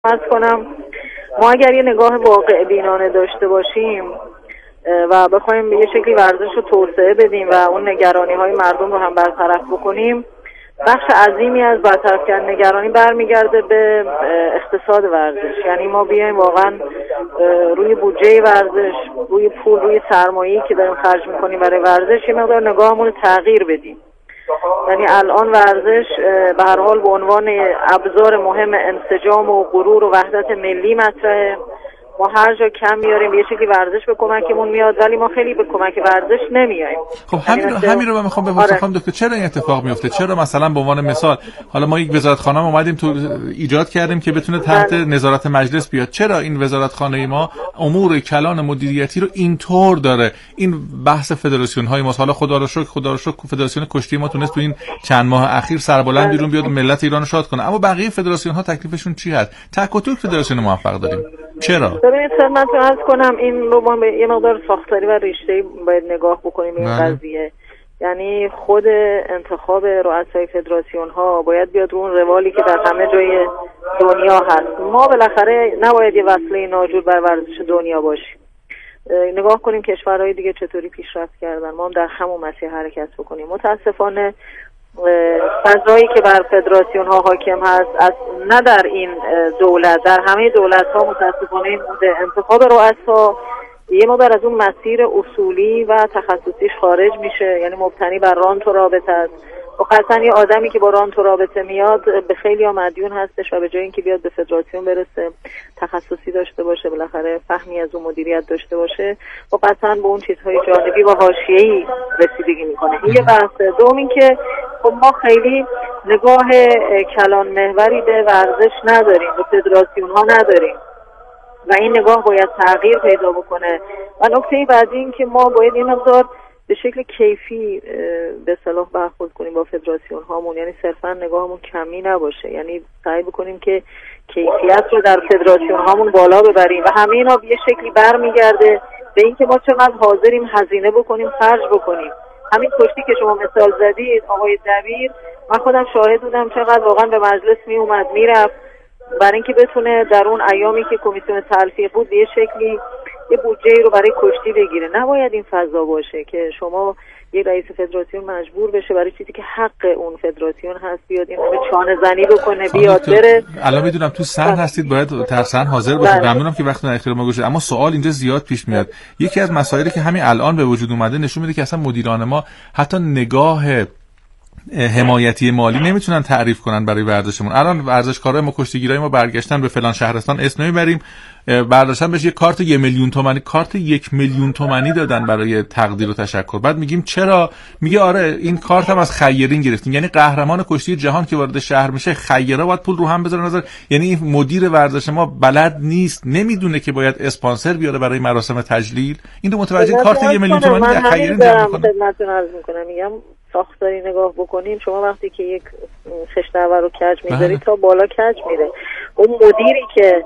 عرض کنم ما اگر یه نگاه واقع بینانه داشته باشیم و بخوایم یه شکلی ورزش رو توسعه بدیم و اون نگرانی های مردم رو هم برطرف بکنیم، بخش عظیمی از برطرف کردن نگرانی برمیگرده به اقتصاد ورزش. یعنی ما بیایم واقعا روی بودجه ورزش، روی پول، روی سرمایه‌ای که داریم خرج میکنیم برای ورزش یه مقدار نگاهمون رو تغییر بدیم. یعنی الان ورزش به هر حال به عنوان ابزار مهم انسجام و غرور و وحدت ملی مطرحه. ما هر جا کم میاریم یه شکلی ورزش به کمکمون میاد، ولی ما خیلی به کمک ورزش نمیایم. خب همین رو من میخوام بپرسم خانم دکتر، چرا این اتفاق میفته؟ چرا مثلا به عنوان مثال حالا ما یک وزارتخانه اومدیم تو ایجاد کردیم که بتونه تحت نظارت مجلس بیاد، چرا این وزارتخانه ما امور کلان مدیریتی رو اینطور داره؟ این بحث فدراسیون های ما، حالا خدا رو شکر فدراسیون کشتی ما تونست تو این چند ماه اخیر سربلند بیرون بیاد ملت ایران رو شاد کنه، اما بقیه فدراسیون ها تکلیفشون چی هست؟ تک و توک فدراسیون موفق داریم. چرا؟ ببینید خدمتتون عرض کنم این رو ما یه مقدار ساختاری و ریشه‌ای باید نگاه بکنیم این قضیه. یعنی خود انتخاب رؤسای فدراسیون ها باید بیاد رو اون روالی که در همه جای دنیا هست. ما بالاخره نباید یه وسیله ناجور بر ورزش دنیا باشیم. نگاه کنیم کشورهای دیگه چطوری پیشرفت کردن، ما هم در همون مسیر حرکت بکنیم. متاسفانه فضایی که بر فدراسیون ها حاکم هست نه در این دولت، در همه دولت ها متاسفانه این بوده. انتخاب رؤسا یه مقدار از اون مسیر اصولی و تخصصیش خارج میشه، یعنی مبتنی بر رانت و رابطه است. و قطعا یه آدمی که با رانت و رابطه میاد به خیلی ها مدیون هستش و به جای اینکه بیاد به فدراسیون برسه، تخصصی داشته باشه، بالاخره فهمی از اون مدیریت داشته باشه و قطعا به اون چیزهای جانبی و حاشیه‌ای رسیدگی میکنه. این یه بحثه. دوم این که خب ما خیلی نگاه کلان محوری به ورزش نداریم، به فدراسیون ها نداریم و این نگاه باید تغییر پیدا بکنه. و نکته بعدی این که ما باید این مقدار به شکل کیفی به اصطلاح برخورد کنیم با فدراسیون هامون، یعنی صرفا نگاهمون کمی نباشه، یعنی سعی بکنیم که کیفیت رو در فدراسیون هامون بالا ببریم و همه اینا به یه شکلی برمیگرده به اینکه ما چقدر حاضریم هزینه بکنیم، خرج بکنیم. همین کشتی که شما مثال زدید آقای دبیر، من خودم شاهد بودم چقدر واقعا به مجلس می اومد میرفت برای اینکه بتونه در اون ایامی که کمیسیون تلفیق بود یه شکلی یه بودجه رو برای کشتی بگیره. نباید این فضا باشه که شما یه رئیس فدراسیون مجبور بشه برای چیزی که حق اون فدراسیون هست بیاد این همه چانه زنی بکنه، بیاد بره. الان میدونم تو صحن هستید، باید در صحن حاضر باشید. ممنونم که وقت در اختیار ما گذاشتید، اما سوال اینجا زیاد پیش میاد. یکی از مسائلی که همین الان به وجود اومده نشون میده که اصلا مدیران ما حتی نگاه حمایتی مالی نمیتونن تعریف کنن برای ورزشمون. الان ورزشکارای ما، کشتیگیرای ما برگشتن به فلان شهرستان، اسم نمیبریم، برداشتن بهش یه کارت 1 میلیون تومانی، کارت 1 میلیون تومانی دادن برای تقدیر و تشکر. بعد میگیم چرا؟ میگه آره این کارت هم از خیرین گرفتیم. یعنی قهرمان کشتی جهان که وارد شهر میشه، خیرا باید پول رو هم بذارن نظر. یعنی این مدیر ورزش ما بلد نیست، نمیدونه که باید اسپانسر بیاره برای مراسم تجلیل. این رو متوجه کارت 1 میلیون تومانی از خیرین جمع میکنه. میگم ساختاری نگاه بکنیم، شما وقتی که یک خشت‌ور رو کج میذاری تا بالا کج میره. اون مدیری که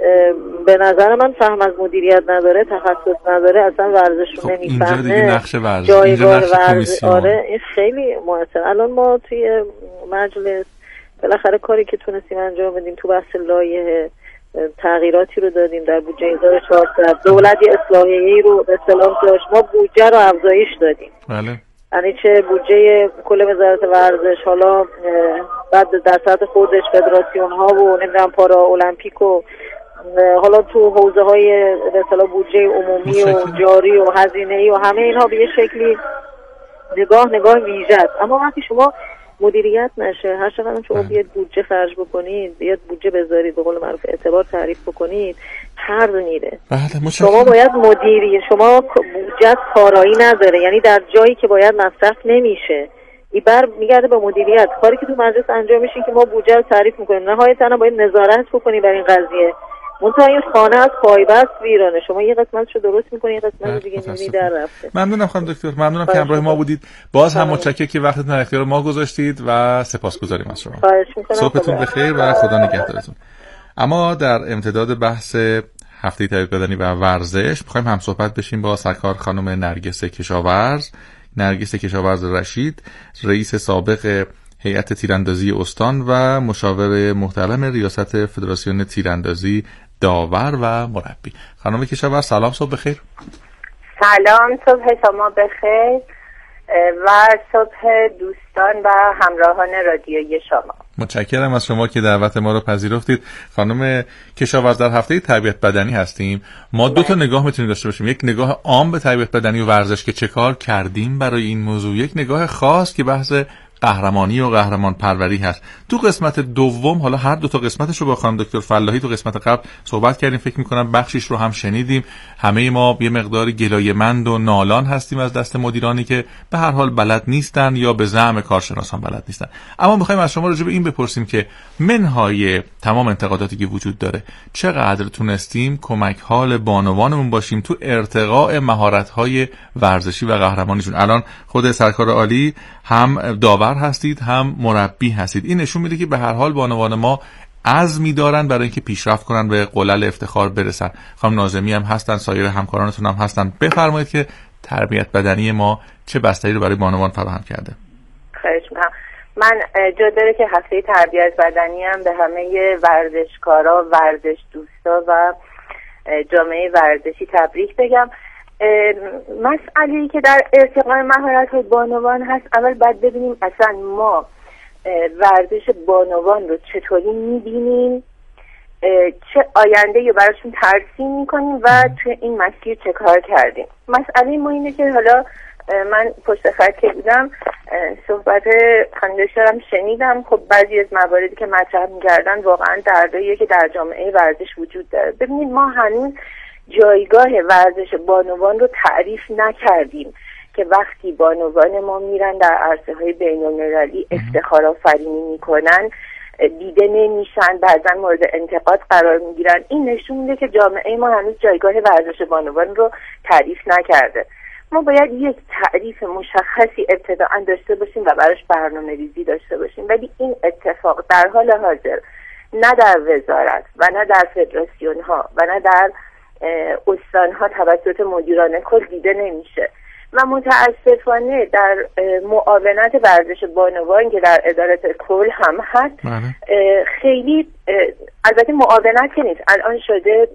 به نظر من فهم از مدیریت نداره، تخصص نداره، اصلا ورزش رو نمیفهمه، جایگاه ورزش. آره این خیلی مؤثر. الان ما توی مجلس بالاخره کاری که تونستیم انجام بدیم تو بحث لایحه تغییراتی رو دادیم در بودجه 1400. دولت اصلاحیه‌ای رو به اصطلاح داشت، ما بودجه رو افزایش دادیم. بله. یعنی چه بودجه کل وزارت ورزش، حالا بعد در سطح خودش فدراسیون ها و نمیدونم پارا المپیک و حالا تو حوزه های به اصطلاح بودجه عمومی و جاری و هزینه‌ای و همه اینها به یه شکلی نگاه ویژه است. اما وقتی شما مدیریت نشه، هر چقدر شما بیاد بودجه خرج بکنید، بیاد بودجه بذارید، به قول معروف اعتبار تعریف بکنید، هر میره. شما باید شما بودجه کارایی نداره، یعنی در جایی که باید مصرف نمیشه این بر میگرده به مدیریت. کاری که تو مجلس انجام میشه که ما بودجه رو تعریف میکنیم، نهایتاً باید نظارت بکنیم بر این قضیه. منتها این خانه از پایبست ویرانه، شما یه قسمتشو درست میکنید، یه قسمت دیگه میبینید در رفته. ممنونم خانم دکتر، ممنونم که همراه ما بودید. باز هم متشکرم که وقتتون در اختیار ما گذاشتید و سپاسگزاریم از شما. صبحتون بخیر و خدا نگهدارتون. اما در امتداد بحث هفته تربیت بدنی و ورزش می‌خوایم هم صحبت بشیم با سرکار خانم نرگس کشاورز رشید، رئیس سابق هیئت تیراندازی استان و مشاور محترم ریاست فدراسیون تیراندازی، داور و مربی. خانم کشاورز سلام، صبح بخیر. سلام، صبح شما بخیر و صبح دوستان و همراهان رادیویی شما. متشکرم از شما که دعوت ما رو پذیرفتید. خانم کشاورز، در هفته تربیت بدنی هستیم. ما دو تا نگاه میتونیم داشته باشیم، یک نگاه عام به تربیت بدنی و ورزش که چه کار کردیم برای این موضوع، یک نگاه خاص که بحث قهرمانی و قهرمان پروری هست. تو قسمت دوم، حالا هر دو تا قسمتش رو با خانم دکتر فلاحی تو قسمت قبل صحبت کردیم، فکر می‌کنم بخشش رو هم شنیدیم. همه ما یه مقدار گلایه‌مند و نالان هستیم از دست مدیرانی که به هر حال بلد نیستن یا به زعم کارشناسان بلد نیستن. اما می‌خوایم از شما راجع به این بپرسیم که منهای تمام انتقاداتی که وجود داره، چقدر تونستیم کمک حال بانوانمون باشیم تو ارتقاء مهارت‌های ورزشی و قهرمانیشون. الان خود سرکار عالی هم داور هستید هم مربی هستید. این نشون میده که به هر حال بانوان ما عزمی دارن برای اینکه پیشرفت کنن، به قلل افتخار برسن. خانم ناظمی هم هستن، سایر همکارانتون هم هستن. بفرمایید که تربیت بدنی ما چه بستری رو برای بانوان فراهم کرده. خواهش می‌کنم. من جا داره که هفته تربیت بدنی هم به همه ورزشکارا، ورزش دوستا و جامعه ورزشی تبریک بگم. مسئله‌ای که در ارتقاء مهارت‌های بانوان هست، اول باید ببینیم اصلا ما ورزش بانوان رو چطوری می‌بینیم، چه آینده‌ای براشون ترسیم می‌کنیم و توی این مسیر چه کار کردیم. مسئله ما اینه که حالا من پشت خط که بودم صحبت خانم شنیدم. خب بعضی از مواردی که مطرح می‌کردن واقعا درداییه که در جامعه ورزش وجود داره. ببینید ما هنوز جایگاه ورزش بانوان رو تعریف نکردیم که وقتی بانوان ما میرن در عرصه‌های بین‌المللی افتخار آفرینی میکنن دیده نمیشن، بعضا مورد انتقاد قرار میگیرن. این نشون میده که جامعه ما هنوز جایگاه ورزش بانوان رو تعریف نکرده. ما باید یک تعریف مشخصی ابتداً داشته باشیم و براش برنامه‌ریزی داشته باشیم، ولی این اتفاق در حال حاضر نه در وزارت و نه در فدراسیون ها و نه در استان ها توسط مدیران کل دیده نمیشه و متاسفانه در معاونت ورزش بانوان که در ادارات کل هم هست خیلی، البته معاونت که نیست، الان شده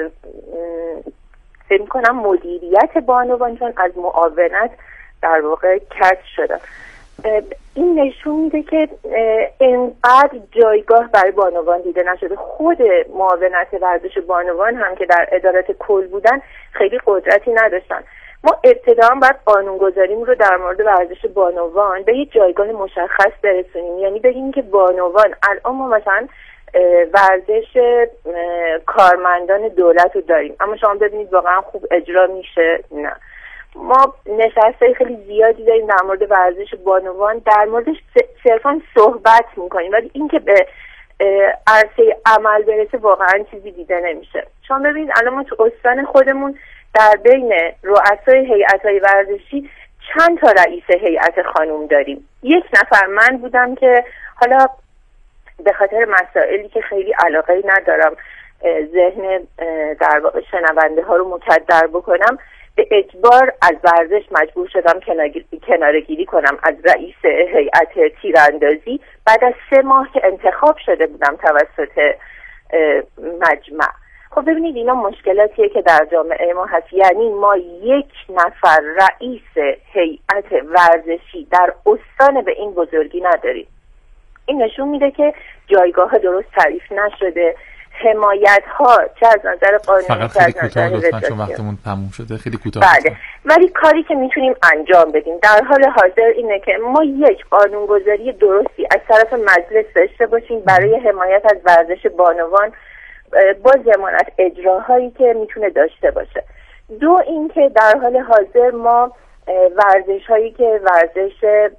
فکر کنم مدیریت بانوان، چون از معاونت در واقع کسر شده. این نشون میده که اینقدر جایگاه برای بانوان دیده نشده. خود معاونت ورزش بانوان هم که در ادارات کل بودن خیلی قدرتی نداشتن. ما ابتداً باید قانونگذاریم رو در مورد ورزش بانوان به یک جایگاه مشخص برسونیم، یعنی بگیم که بانوان، الان ما مثلا ورزش کارمندان دولت رو داریم، اما شما ببینید واقعا خوب اجرا میشه؟ نه. ما نشسته خیلی زیادی داریم در مورد ورزش بانوان، در موردش صرفا صحبت میکنیم، ولی این که به عرصه عمل برسه واقعا چیزی دیده نمیشه. شما ببینید الان ما تو استان خودمون در بین رؤسای هیئت‌های ورزشی چند تا رئیس هیئت خانم داریم. یک نفر من بودم که حالا به خاطر مسائلی که خیلی علاقه ندارم ذهن در واقع شنونده ها رو مکدر بکنم، به اجبار از ورزش مجبور شدم کناره‌گیری کنم از رئیس هیئت تیراندازی بعد از 3 ماه که انتخاب شده بودم توسط مجمع. خب ببینید اینا مشکلاتیه که در جامعه ما هست، یعنی ما یک نفر رئیس هیئت ورزشی در استان به این بزرگی نداریم. این نشون میده که جایگاه درست تعریف نشده، حمایت ها چه از نظر قانونی چه از نظر لطفاً چون وقتمون تموم شده خیلی کوتاه. بله، ولی کاری که میتونیم انجام بدیم در حال حاضر اینه که ما یک قانونگذاری درستی از طرف مجلس داشته باشیم برای حمایت از ورزش بانوان با ضمانت اجراهایی که میتونه داشته باشه. 2 اینکه در حال حاضر ما ورزش هایی که ورزش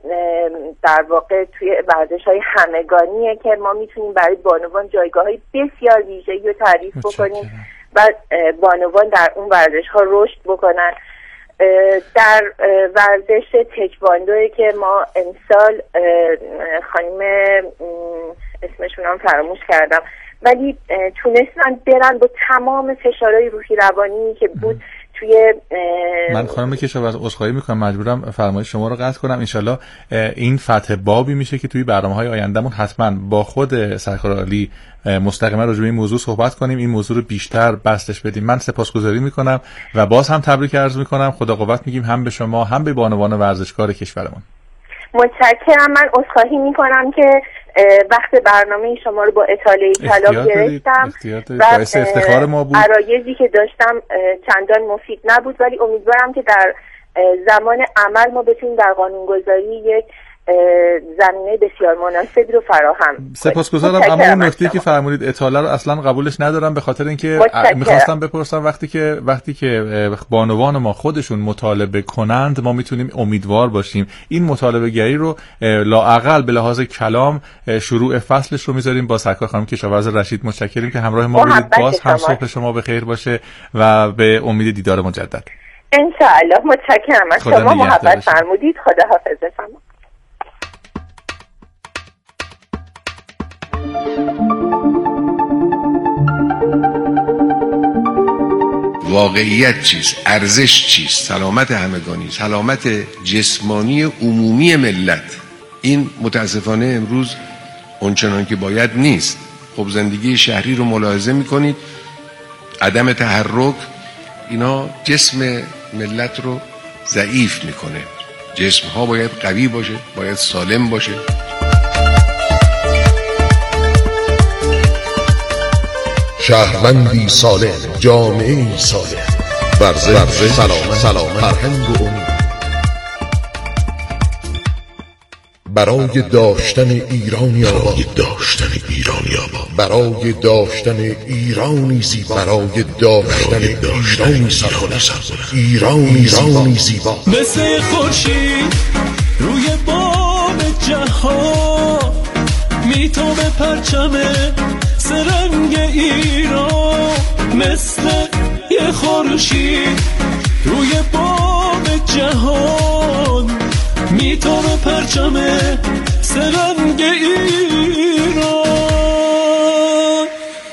در واقع توی ورزش های همگانیه که ما میتونیم برای بانوان جایگاه های بسیار ویژه‌ای رو تعریف بکنیم و بانوان در اون ورزش ها رشد بکنن. در ورزش تکواندوی که ما امسال خانم اسمشون هم فراموش کردم ولی تونستن برن با تمام فشارهای روحی روانی که بود توی من خانم کشاورز عذرخواهی میکنم، مجبورم فرمایش شما رو قطع کنم. انشالله این فتح بابی میشه که توی برنامه‌های آیندهمون حتما با خود سرکار عالی مستقیما راجع به این موضوع صحبت کنیم، این موضوع رو بیشتر بستش بدیم. من سپاسگزاری میکنم و باز هم تبریک عرض میکنم. خدا قوت میگیم هم به شما هم به بانوان ورزشکار کشورمون. متشکرم. من عذرخواهی میکنم که وقت برنامه شما رو با اطاله طلا گرفتم و باعث افتخار ما بود. عرایضی که داشتم چندان مفید نبود، ولی امیدوارم که در زمان عمل ما بتونیم در قانونگذاری یک زمینه بسیار مناسبی رو فراهم. سپاسگزارم. اما اون نکته که فرمودید اطاله رو اصلا قبولش ندارم، به خاطر اینکه میخواستم بپرسم وقتی که بانوان ما خودشون مطالبه کنند ما میتونیم امیدوار باشیم. این مطالبه گری رو لااقل به لحاظ کلام شروع فصلش رو میذاریم با سرکار خانم کشاورز رشید. متشکریم که همراه ما بودید. باز هم صبح شما بخیر باشه و به امید دیدار مجدد ان شاء الله. متشکرم از شما، محبت فرمودید. خدا حافظ شما. واقعیت چیست؟ ارزش چیست؟ سلامت همگانی، سلامت جسمانی عمومی ملت. این متاسفانه امروز اونچنان که باید نیست. خب زندگی شهری رو ملاحظه میکنید، عدم تحرک، اینا جسم ملت رو ضعیف میکنه. جسم ها باید قوی باشه، باید سالم باشه. شهروندی سالم، جامعه‌ای سالم، ورزش، سلامت، فرهنگ و امید. برای داشتن ایرانی آباد، برای داشتن ایرانی زیبا، برای داشتن ایرانی سرخوش، ایرانی زیبا. مثل خورشید روی بام جهان میتابه پرچم سرنگ ایران، مثل یه خورشید روی بام جهان میتابه پرچم سرنگ ایران.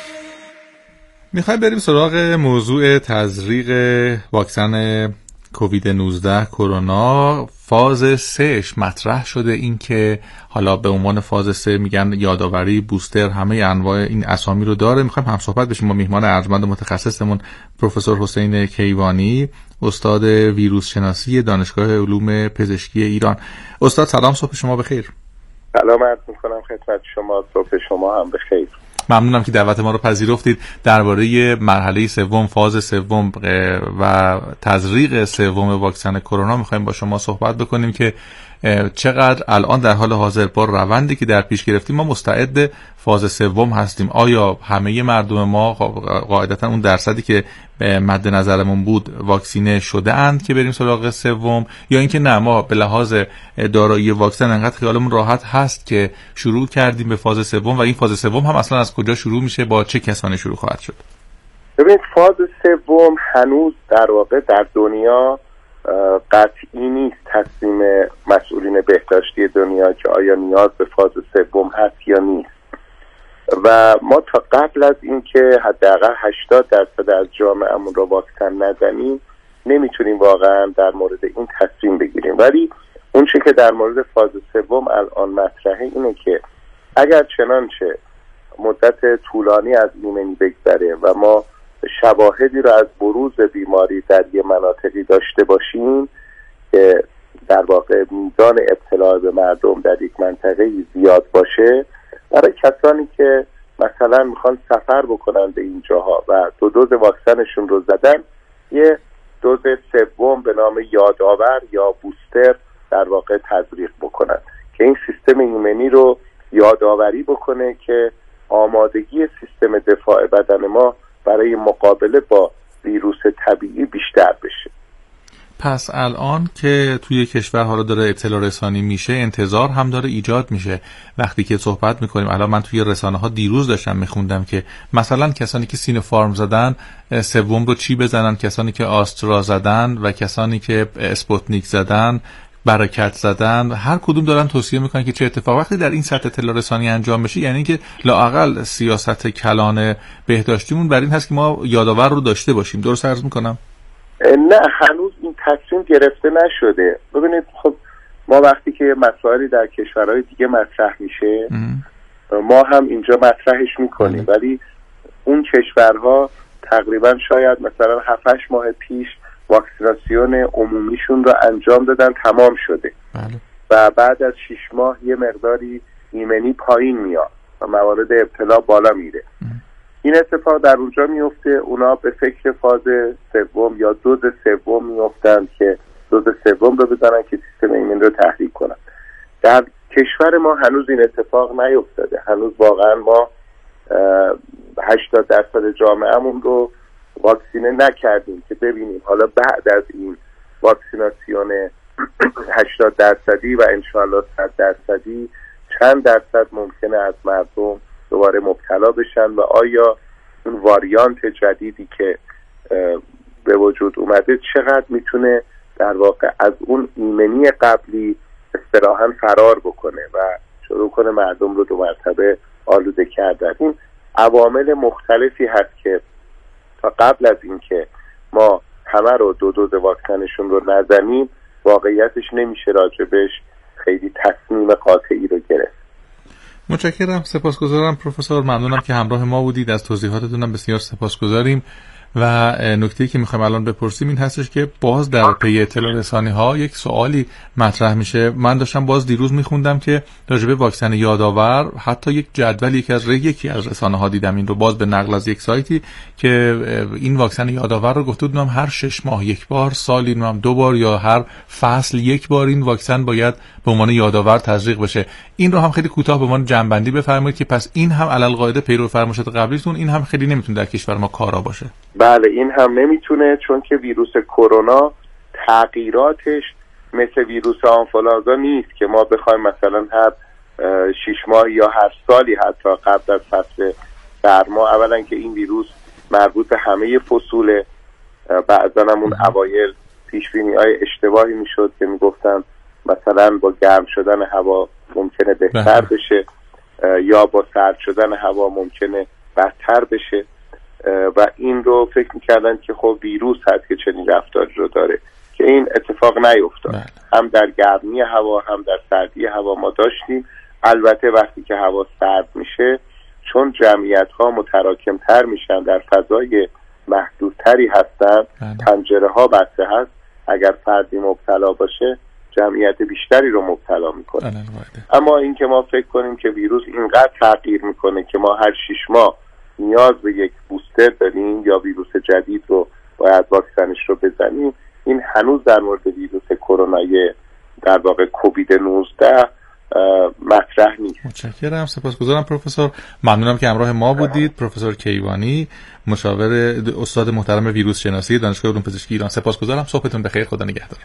میخوایم بریم سراغ موضوع تزریق واکسن کووید 19 کرونا. فاز 3 مطرح شده، این که حالا به عنوان فاز 3 میگن یادآوری، بوستر، همه انواع این اسامی رو داره. میخوایم هم صحبت بشیم با میهمان ارجمند متخصصمون پروفسور حسین کیوانی، استاد ویروس شناسی دانشگاه علوم پزشکی ایران. استاد سلام، صبح شما بخیر. سلام عرض می‌کنم خدمت شما، صبح شما هم بخیر. ممنونم که دعوت ما رو پذیرفتید. درباره مرحله سوم، فاز سوم و تزریق سوم واکسن کرونا می‌خوایم با شما صحبت بکنیم که چقدر الان در حال حاضر با روندی که در پیش گرفتیم ما مستعد فاز سوم هستیم. آیا همه مردم ما قاعدتا اون درصدی که مد نظرمون بود واکسینه شده اند که بریم سراغ سوم، یا اینکه نه ما به لحاظ دارایی واکسن انقدر خیالمون راحت هست که شروع کردیم به فاز سوم و این فاز سوم هم اصلا از کجا شروع میشه، با چه کسانی شروع خواهد شد؟ ببینید فاز سوم هنوز در واقع در دنیا قطعی نیست تصمیم مسئولین بهداشتی دنیا که آیا نیاز به فاز سوم هست یا نیست، و ما تا قبل از اینکه حداقل 80% از جامعهمون رو واکسن نزنیم نمیتونیم واقعا در مورد این تصمیم بگیریم. ولی اون چیزی که در مورد فاز سوم الان مطرحه اینه که اگر چنانچه مدت طولانی از ایمنی بگذره و ما شواهدی رو از بروز بیماری در یه مناطقی داشته باشیم که در واقع میزان ابتلا به مردم در یک منطقه زیاد باشه، برای کسانی که مثلا میخوان سفر بکنن به این جاها و دو دوز واکسنشون رو زدن، یه دوز سوم به نام یادآور یا بوستر در واقع تزریق بکنن که این سیستم ایمنی رو یادآوری بکنه که آمادگی سیستم دفاع بدن ما برای مقابله با ویروس طبیعی بیشتر بشه. پس الان که توی کشور حالا داره اطلاع رسانی میشه، انتظار هم داره ایجاد میشه. وقتی که صحبت میکنیم، الان من توی رسانه ها دیروز داشتم میخوندم که مثلا کسانی که سینوفارم زدن سوم رو چی بزنن، کسانی که آسترا زدن و کسانی که اسپوتنیک زدن، برکت زدن، هر کدوم دارن توصیه میکنن که چه اتفاق وقتی در این سطح اطلاع رسانی انجام بشه، یعنی که لااقل سیاست کلان بهداشتیمون بر این هست که ما یادآور رو داشته باشیم. درست عرض میکنم؟ نه، هنوز این تصمیم گرفته نشده. ببینید خب ما وقتی که مسائلی در کشورهای دیگه مطرح میشه ما هم اینجا مطرحش میکنیم، ولی اون کشورها تقریبا شاید مثلا 7-8 ماه پیش واکسیناسیون عمومیشون رو انجام دادن، تمام شده. و بعد از 6 ماه یه مقداری ایمنی پایین میاد و موارد ابتلا بالا میره. این اتفاق در اونجا میفته، اونا به فکر فاز سوم یا دوز سوم میفتن که دوز سوم رو بزنن که سیستم ایمنی رو تحریک کنن. در کشور ما هنوز این اتفاق نیفتاده. هنوز واقعا ما 80% جامعهمون رو واکسینه نکردیم که ببینیم حالا بعد از این واکسیناسیون 80% و انشاءالله 100% چند درصد ممکنه از مردم دوباره مبتلا بشن و آیا اون واریانت جدیدی که به وجود اومده چقدر میتونه در واقع از اون ایمنی قبلی اصطلاحاً فرار بکنه و شروع کنه مردم رو 2 مرتبه آلوده کردن. این عوامل مختلفی هست که تا قبل از این که ما همه رو 2 دوز واکسنشون رو نزنیم واقعیتش نمیشه راجبش خیلی تصمیم قاطعی رو گرفت. متشکرم، سپاسگزارم پروفسور، ممنونم که همراه ما بودید، از توضیحاتتون بسیار سپاسگزاریم. و نکته‌ای که میخوایم الان بپرسیم این هستش که باز در پی اطلاع رسانی‌ها یک سوالی مطرح میشه. من داشتم باز دیروز میخوندم که راجع به واکسن یادآور حتی یک جدول یکی از رسانه‌ها دیدم این رو، باز به نقل از یک سایتی، که این واکسن یادآور رو گفته بودم هر 6 ماه یک بار، سالی 2 بار یا هر فصل 1 بار این واکسن باید به عنوان یادآور تزریق بشه. این رو هم خیلی کوتاه به عنوان جنبندی بفرمایید که پس این هم علل قاعده پیرو فرمایشات قبلیتون این هم خیلی نمیتونه در کشور ما کارا باشه. بله این هم نمیتونه، چون که ویروس کرونا تغییراتش مثل ویروس آنفولانزا نیست که ما بخوایم مثلا هر 6 ماه یا هر سالی حتی قبل از فصل سرما. اولا که این ویروس مربوط به همه فصول، بعضا هم اون اوایل پیشبینی‌های اشتباهی میشد که میگفتن مثلا با گرم شدن هوا ممکنه بهتر بشه یا با سرد شدن هوا ممکنه بدتر بشه و این رو فکر میکردن که خب ویروس هست که چنین رفتاری رو داره، که این اتفاق نیفتاد. هم در گرمی هوا هم در سردی هوا ما داشتیم. البته وقتی که هوا سرد میشه، چون جمعیت ها متراکم تر میشن، در فضای محدودتری هستن، پنجره ها بسته هست، اگر فردی مبتلا باشه جمعیت بیشتری رو مبتلا میکنه. اما این که ما فکر کنیم که ویروس اینقدر تغییر میکنه که ما هر 6 ماه نیاز به یک بوستر داریم یا ویروس جدید رو باید واکسنش رو بزنیم، این هنوز در مورد ویروس کرونای در واقع کووید 19 مطرح نیست. متشکرم، سپاسگزارم پروفسور، ممنونم که همراه ما بودید. پروفسور کیوانی، مشاور استاد محترم ویروس شناسی دانشگاه علوم پزشکی ایران. سپاسگزارم، صبحتون بخیر، خدا نگهدار.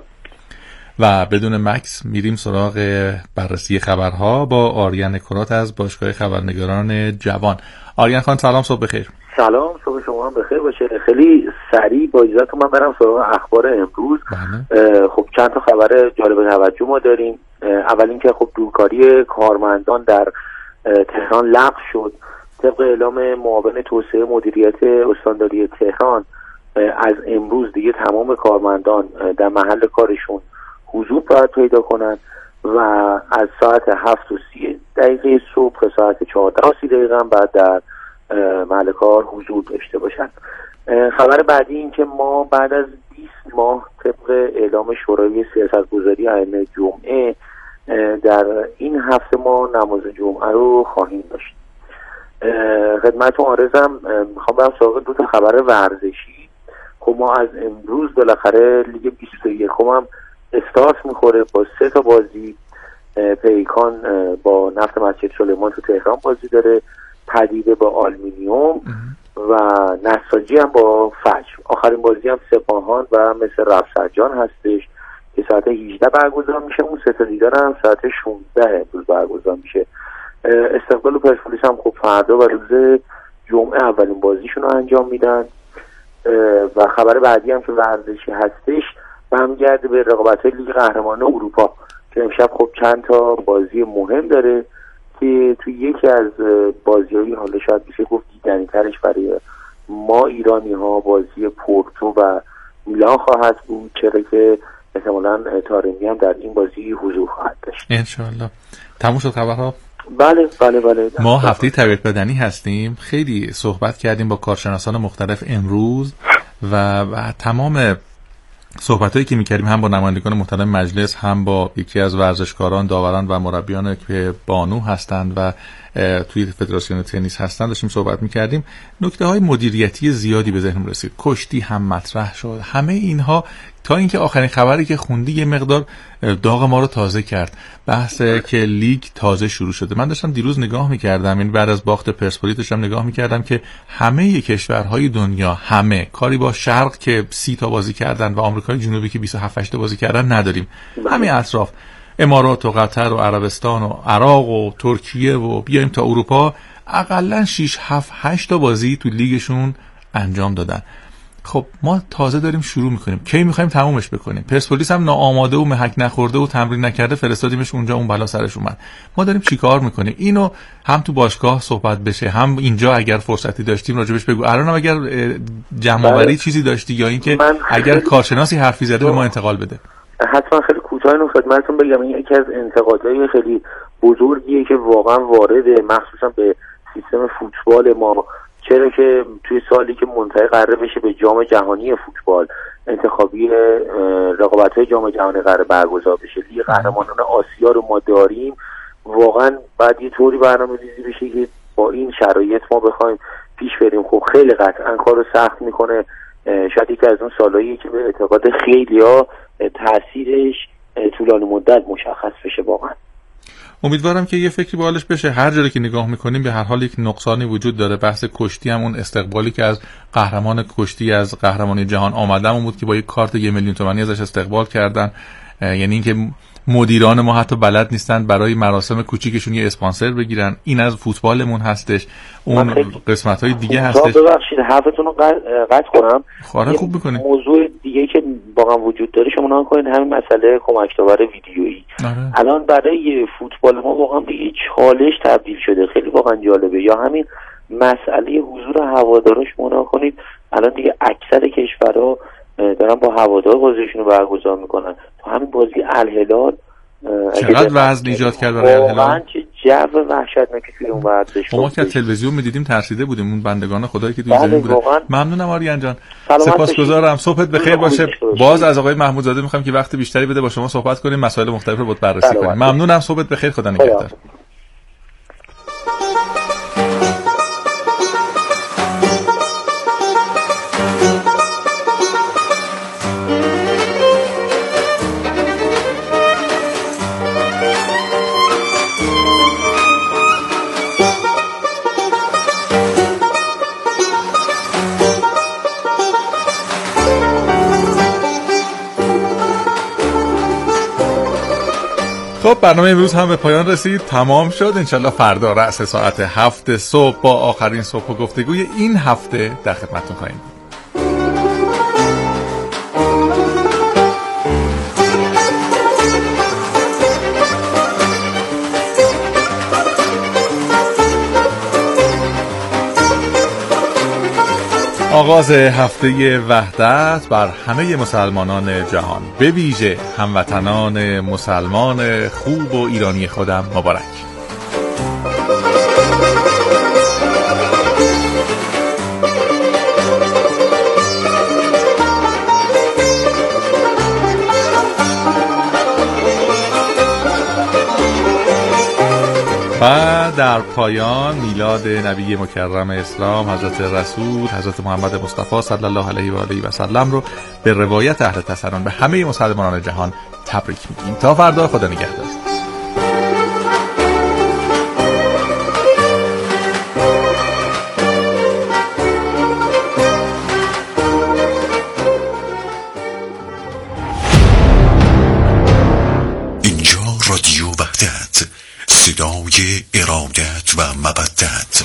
و بدون مکس میریم سراغ بررسی خبرها با آریان کرات از باشگاه خبرنگاران جوان. آریان خان سلام، صبح بخیر. سلام، صبح شما هم بخیر باشه. خیلی سریع با اجازهتون من برم سراغ اخبار امروز. خب چند تا خبر جالب توجه ما داریم. اول اینکه خب دورکاری کارمندان در تهران لغو شد. طبق اعلام معاون توسعه مدیریت استانداری تهران از امروز دیگه تمام کارمندان در محل کارشون حضور باید پیدا کنن و از ساعت 7:30 صبح تا ساعت 14:30 بعد در محل کار حضور داشته باشن. خبر بعدی این که ما بعد از 20 ماه طبق اعلام شورای سیاستگذاری ائمه جمعه در این هفته ما نماز جمعه رو خواهیم داشت. خدمتتون عرضم میخوام برم سراغ 2 تا خبر ورزشی. خب ما از امروز بالاخره لیگ 21 هم استارت میخوره با 3 تا بازی. پیکان با نفت مسجد سلیمان تو تهران بازی داره، پدیده با آلومینیوم و نساجی هم با فجر. آخرین بازی هم سپاهان و مثل رفسنجان هستش که ساعت 18 برگزار میشه. اون 3 تا دیگر هم ساعت 16 امروز برگزار میشه. استقلال و پرسپولیس هم خب فردا و روز جمعه اولین بازیشون رو انجام میدن. و خبر بعدی هم که ورزشی هستش برمیگرده به رقابت‌های لیگ قهرمانان اروپا که امشب خب چند تا بازی مهم داره که توی یکی از بازی‌های حالا شاید بشه گفت دیدنی‌ترش برای ما ایرانی‌ها بازی پورتو و میلان خواهد بود، چرا که احتمالاً تارمی هم در این بازی حضور خواهد داشت ان شاءالله. تموم شد خبرها؟ بله. ما هفته تربیت بدنی هستیم، خیلی صحبت کردیم با کارشناسان مختلف امروز و تمام صحبتایی که می‌کردیم هم با نمایندگان محترم مجلس، هم با یکی از ورزشکاران، داوران و مربیان که بانو هستند و توی فدراسیون تنیس هستند داشتیم صحبت می‌کردیم. نکته‌های مدیریتی زیادی به ذهنم رسید. کشتی هم مطرح شد. همه اینها تا اینکه آخرین خبری که خوندی یه مقدار داغ ما رو تازه کرد. بحث که لیگ تازه شروع شده. من داشتم دیروز نگاه می‌کردم، یعنی بعد از باخت پرسپولیس داشتم نگاه می‌کردم که همه کشورهای دنیا، همه کاری با شرق که 30 تا بازی کردن و آمریکای جنوبی که 27 تا بازی کردن نداریم. همین اطراف امارات و قطر و عربستان و عراق و ترکیه و بیایم تا اروپا اقلن 6 7 8 تا بازی تو لیگشون انجام دادن. خب ما تازه داریم شروع میکنیم، کی میخوایم تمومش بکنیم؟ پرسپولیس هم ناآماده و محک نخورده و تمرین نکرده فرستادیمش اونجا، اون بلا سرش اومد. ما داریم چیکار میکنیم؟ اینو هم تو باشگاه صحبت بشه، هم اینجا اگر فرصتی داشتیم راجبش بگو. الانم اگر جمع‌آوری چیزی داشتی یا اینکه اگر کارشناسی حرفی زده به ما انتقال بده. حتما خیلی کوتاه اینو خدمتتون بگم، این یکی از انتقادهای خیلی بزرگیه که واقعا وارده مخصوصا به سیستم فوتبال ما، چرا که توی سالی که منتهی قراره بشه به جام جهانی فوتبال، انتخابی رقابت‌های جام جهانی قراره برگزار بشه، لیگ قهرمانان آسیا رو ما داریم، واقعا بعد یه طوری برنامه‌ریزی بشه که با این شرایط ما بخوایم پیش بریم. خب خیلی قطعا کارو سخت میکنه. شاید یکی از اون سالاییه که به اعتقاد خیلی‌ها تأثیرش طولانی مدت مشخص بشه. واقعا امیدوارم که یه فکری به حالش بشه. هر جایی که نگاه میکنیم به هر حال یک نقصانی وجود داره. بحث کشتی هم اون استقبالی که از قهرمان کشتی از قهرمانی جهان آمدم بود که با یک کارت 1 میلیون تومانی ازش استقبال کردن. یعنی اینکه مدیران ما حتی بلد نیستن برای مراسم کوچیکشون یه اسپانسر بگیرن. این از فوتبالمون هستش. اون قسمت‌های دیگه هستش. ببخشید حرفتون رو قطع کنم. خواهر خوب می‌کنید. موضوع دیگه که واقعا وجود داره شما نگاه کنید، همین مسئله کمک داور ویدیویی الان برای فوتبال ما واقعا به یه چالش تبدیل شده. خیلی واقعا جالبه. یا همین مسئله حضور هوادارا شما نگاه کنید، الان دیگه اکثر کشورها دارن با هوادار بازیشون رو برگزار میکنن. تو همین بازی الهلال چقدر وزن ایجاد کرد برای الهلال. واقعا چه جو وحشتناکی توی اون ورزش. ما که تلویزیون می‌دیدیم ترسیده بودیم، اون بندگان خدایی که توی زمین بودن. ممنونم آریان جان، سپاسگزارم. صبحت بخیر باشه. باز از آقای محمودزاده می‌خوام که وقت بیشتری بده با شما صحبت کنیم، مسائل مختلف رو بررسی کنیم. ممنونم. صبحت بخیر. خدا نگهدار. خب برنامه امروز هم به پایان رسید، تمام شد. انشالله فردا رأس ساعت 7 صبح با آخرین صبح و گفتگوی این هفته در خدمتتون خواهیم بود. آغاز هفته وحدت بر همه مسلمانان جهان، به ویژه هموطنان مسلمان خوب و ایرانی خودم مبارک. و در پایان میلاد نبی مکرم اسلام حضرت رسول حضرت محمد مصطفی صلی الله علیه و آله و سلم رو به روایت اهل تسنن به همه مسلمانان جهان تبریک میگیم. تا فردا، خدا نگهدار. اینجا رادیو وحدت، صدای ارادت و مودت.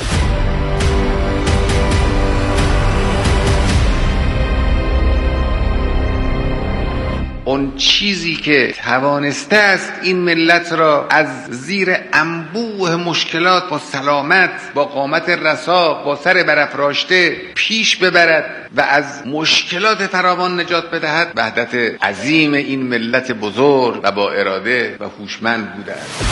اون چیزی که توانسته است این ملت را از زیر انبوه مشکلات با سلامت، با قامت رسا، با سر برافراشته پیش ببرد و از مشکلات فراوان نجات بدهد، وحدت عظیم این ملت بزرگ و با اراده و هوشمند بوده است.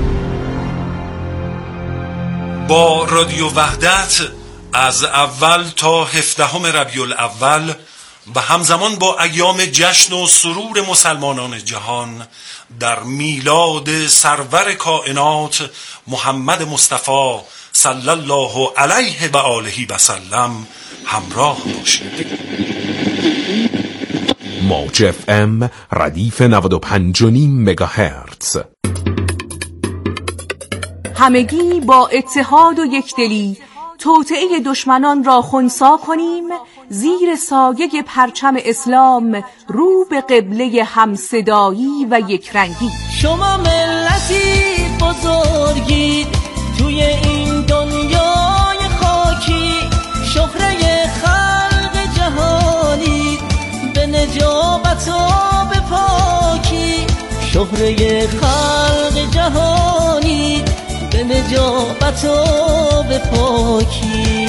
با رادیو وحدت از اول تا 17 ربیع الاول و همزمان با ایام جشن و سرور مسلمانان جهان در میلاد سرور کائنات محمد مصطفی صلی الله علیه و آله و سلم همراه باشید. موج اف ام ردیف 95.5 مگاهرتز. همگی با اتحاد و یکدلی توطئه دشمنان را خنثی کنیم، زیر سایه پرچم اسلام رو به قبله همصدایی و یکرنگی. شما ملتی بزرگید توی این دنیای خاکی، شهره خلق جهانید به نجابت و به پاکی، شهره خلق جهانید به نجابت و به پاکی.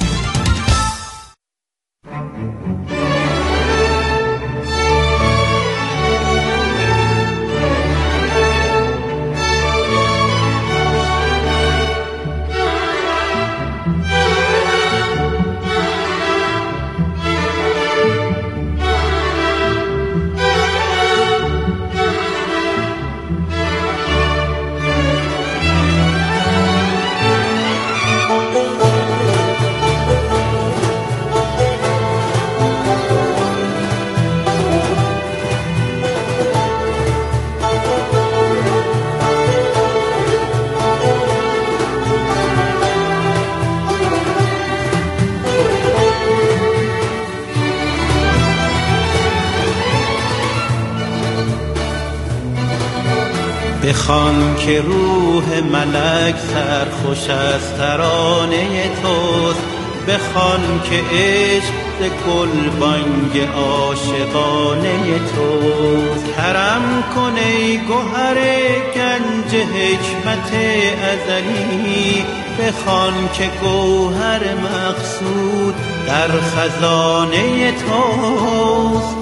بخوان که روح ملک سرخوش از ترانه توست، بخوان که عشق گل بانگ عاشقانه توست. کرم کن ای گوهر گنج حکمت ازلی، بخوان که گوهر مقصود در خزانه توست.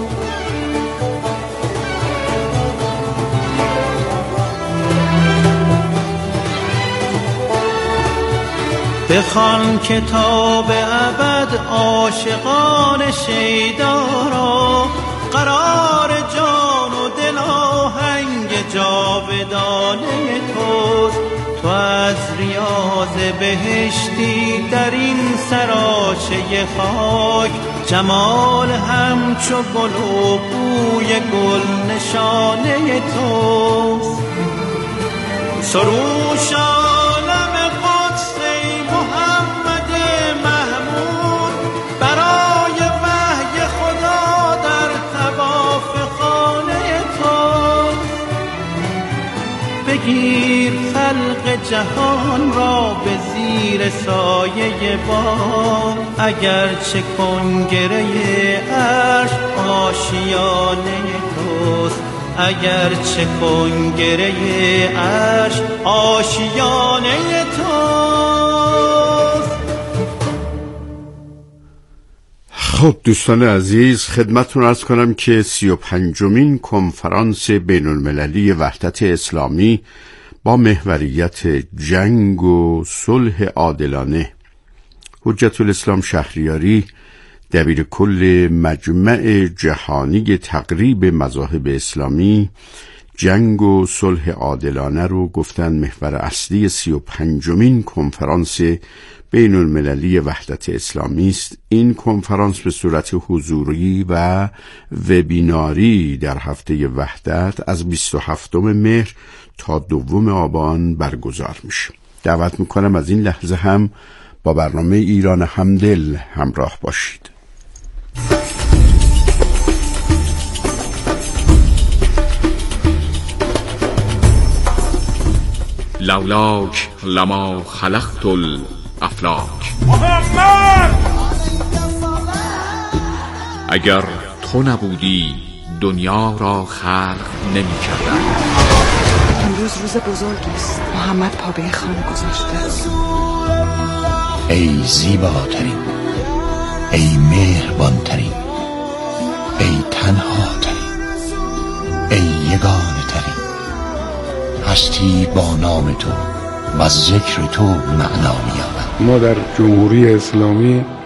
بخوان کتاب ابد عاشقان شیدا را، قرار جان و دل آهنگ جاودانه توست. تو از ریاض بهشتی در این سراچه خاک، جمال همچو گل و بوی گل نشانه توست. سروش بگیر خلق جهان را به زیر سایه بام، اگر چه کنگره عرش آشیانه توست، اگر چه کنگره عرش آشیانه توست. خب دوستان عزیز، خدمتتون عرض کنم که 35مین کنفرانس بین المللی وحدت اسلامی با محوریت جنگ و صلح عادلانه، حجت الاسلام شهریاری دبیر کل مجمع جهانی تقریب مذاهب اسلامی، جنگ و صلح عادلانه رو گفتن محور اصلی 35مین کنفرانس بین المللی وحدت اسلامی است. این کنفرانس به صورت حضوری و وبیناری در هفته وحدت از 27 مهر تا 2 آبان برگزار میشه. دعوت میکنم از این لحظه هم با برنامه ایران همدل همراه باشید. لولاک لما خلقت الافلاک. محمد اگر تو نبودی دنیا را خلق نمی کردند. امروز روز بزرگی است. محمد پا به خانه گذاشته. ای زیباترین، ای مهربانترین، ای تنهاترین، ای یگانه ترین، هستی با نام تو و ذکر تو معنا می‌یابد. ما در جمهوری اسلامی